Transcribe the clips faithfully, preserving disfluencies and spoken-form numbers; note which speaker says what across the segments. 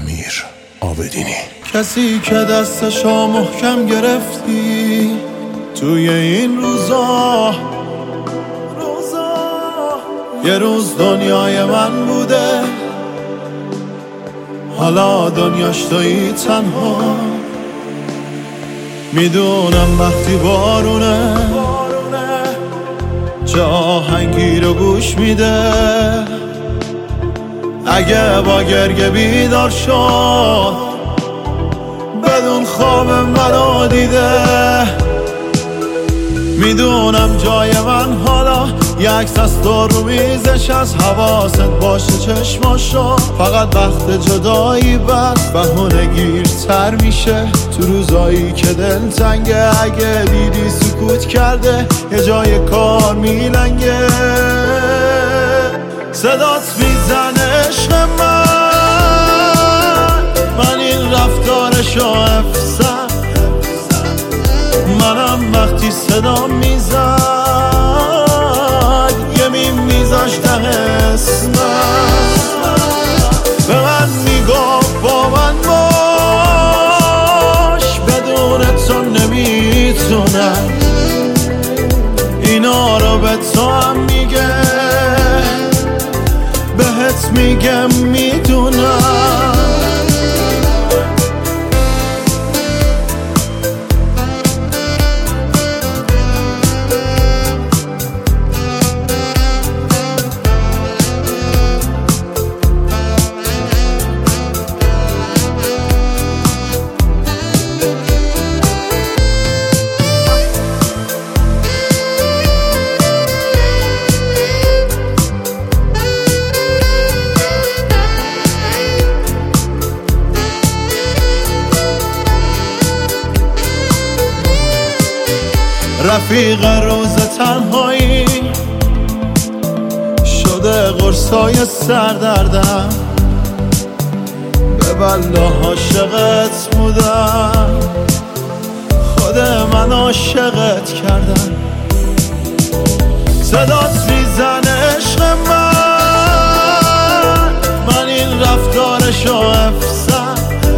Speaker 1: امیر عابدینی.
Speaker 2: کسی که دستشو محکم گرفتی توی این روزا روزا یه روز دنیای من بوده، حالا دنیاش تویی تنها. میدونم وقتی بارونه چه آهنگی رو گوش میده، اگه با گرگه بیدار شد بدون خواب منو دیده. میدونم جای من حالا یک عکس از تو رو میزش، از حواست باشه چشماشو، فقط وقت جدایی بس بهونه گیرتر میشه تو روزایی که دل تنگه. اگه دیدی سکوت کرده یه جای کار میلنگه، صدات میزنه عشق من، من این رفتارشو افسم، منم وقتی صدا میزد یه میم میزاش ده اسمم، به من میگفت با من باش، بدون تو نمیتونم، اینا رو به تو هم میگه، بهت میگم میدونم. رفیق روز تنهایی شده قرصای سردردم، به بلا عاشقت بودم، خود من عاشقت کردم. صدات میزنه عشق من، من این رفتارشو افسم،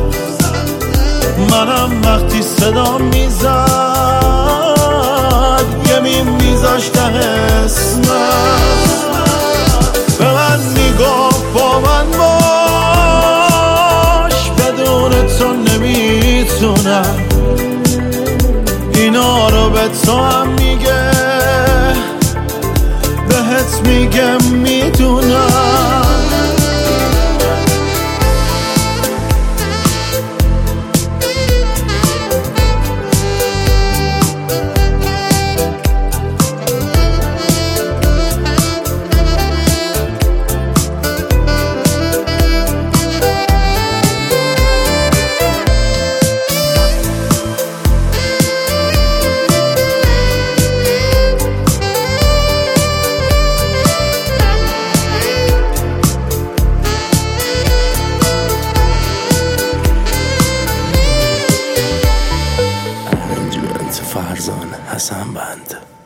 Speaker 2: منم وقتی صدا میزد یه میم میزاش ده اسمم، به من میگفت با من باش، بدون تو نمیتونم، اینا رو به تو هم میگه، بهت میگم میدونم.
Speaker 1: فرزان حسن بند.